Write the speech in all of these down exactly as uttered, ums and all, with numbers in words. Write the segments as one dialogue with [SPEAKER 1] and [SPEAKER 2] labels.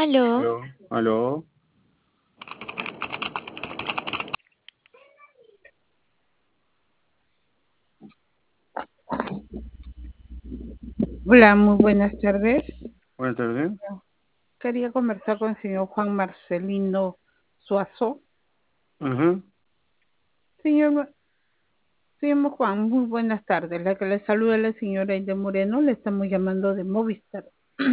[SPEAKER 1] Aló,
[SPEAKER 2] Aló, aló.
[SPEAKER 3] Hola, muy buenas tardes.
[SPEAKER 2] Buenas tardes.
[SPEAKER 3] Quería conversar con el señor Juan Marcelino Suazo.
[SPEAKER 2] Ajá.
[SPEAKER 3] Señor, señor Juan, muy buenas tardes. La que le saluda es la señora Aide Moreno. Le estamos llamando de Movistar.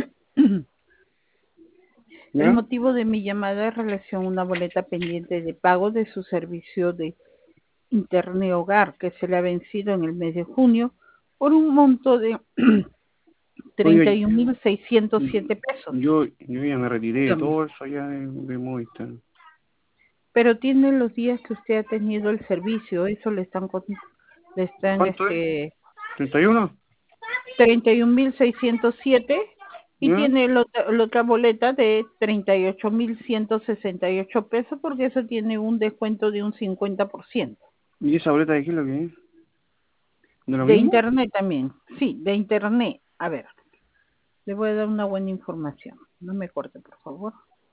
[SPEAKER 3] El
[SPEAKER 2] ¿Ya?
[SPEAKER 3] motivo de mi llamada es relación a una boleta pendiente de pago de su servicio de Internet Hogar que se le ha vencido en el mes de junio por un monto de treinta
[SPEAKER 2] Oye,
[SPEAKER 3] y un mil seiscientos siete pesos.
[SPEAKER 2] yo, yo ya me retiré de
[SPEAKER 3] Dígame.
[SPEAKER 2] todo eso allá de, de Movistar.
[SPEAKER 3] Pero tiene los días que usted ha tenido el servicio, eso le están con- le están
[SPEAKER 2] ¿Cuánto es?
[SPEAKER 3] este
[SPEAKER 2] ¿treinta y uno?
[SPEAKER 3] treinta y un mil seiscientos siete y
[SPEAKER 2] ¿Ya?
[SPEAKER 3] tiene la otra, la otra boleta de treinta y ocho mil ciento sesenta y ocho pesos porque eso tiene un descuento de un cincuenta por ciento.
[SPEAKER 2] ¿Y esa boleta de qué es lo que es? ¿De lo
[SPEAKER 3] De
[SPEAKER 2] mismo?
[SPEAKER 3] internet también, sí, de internet. A ver, le voy a dar una buena información. No me corte, por favor.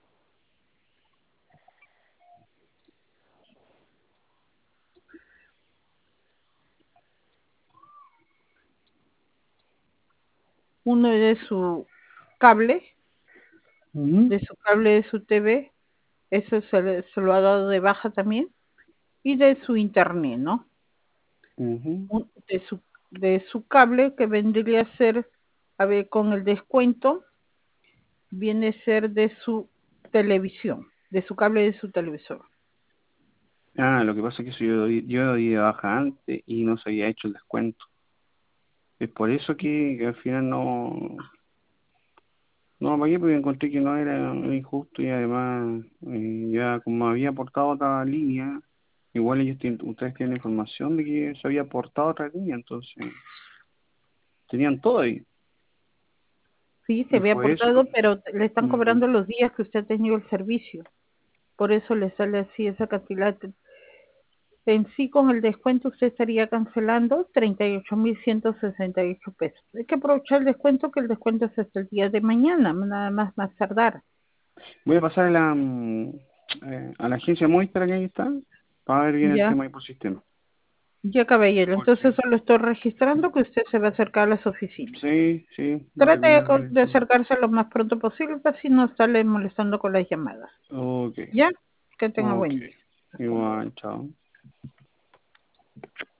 [SPEAKER 3] Uno es de su cable,
[SPEAKER 2] Ujú.
[SPEAKER 3] de su cable de su T V, eso se, le- se lo ha dado de baja también, y de su internet, ¿no?
[SPEAKER 2] Ujú.
[SPEAKER 3] Un- De su, de su cable que vendría a ser, a ver, con el descuento, viene a ser de su televisión, de su cable de su televisor.
[SPEAKER 2] Ah, lo que pasa es que eso yo, di- yo di de baja antes y no se había hecho el descuento. Es por eso que, que al final no... No lo pagué porque encontré que no era injusto y además eh, ya como había aportado otra línea, igual ellos tienen, ustedes tienen información de que se había aportado otra línea, entonces tenían todo ahí.
[SPEAKER 3] Sí, se
[SPEAKER 2] Y
[SPEAKER 3] había
[SPEAKER 2] fue eso.
[SPEAKER 3] aportado, pero le están
[SPEAKER 2] Mm,
[SPEAKER 3] cobrando los días que usted ha tenido el servicio. Por eso le sale así esa cantidad. En sí, con el descuento, usted estaría cancelando treinta y ocho mil ciento sesenta y ocho pesos. Hay que aprovechar el descuento, que el descuento es hasta el día de mañana, nada más más tardar.
[SPEAKER 2] Voy a pasar a la, mm, eh, a la agencia Movistar que ahí está para ver bien el
[SPEAKER 3] Ya,
[SPEAKER 2] tema de ecosistema.
[SPEAKER 3] ya, caballero. Entonces,
[SPEAKER 2] Porque
[SPEAKER 3] solo estoy registrando que usted se va a acercar a las oficinas.
[SPEAKER 2] sí, sí, voy a
[SPEAKER 3] Trate de,
[SPEAKER 2] terminar de
[SPEAKER 3] co-
[SPEAKER 2] ver
[SPEAKER 3] de
[SPEAKER 2] eso.
[SPEAKER 3] acercarse lo más pronto posible, para así no estarle molestando con las llamadas.
[SPEAKER 2] Ok,
[SPEAKER 3] ¿Ya? Que tenga
[SPEAKER 2] ok.
[SPEAKER 3] buen día. Hasta luego.
[SPEAKER 2] Igual, chao.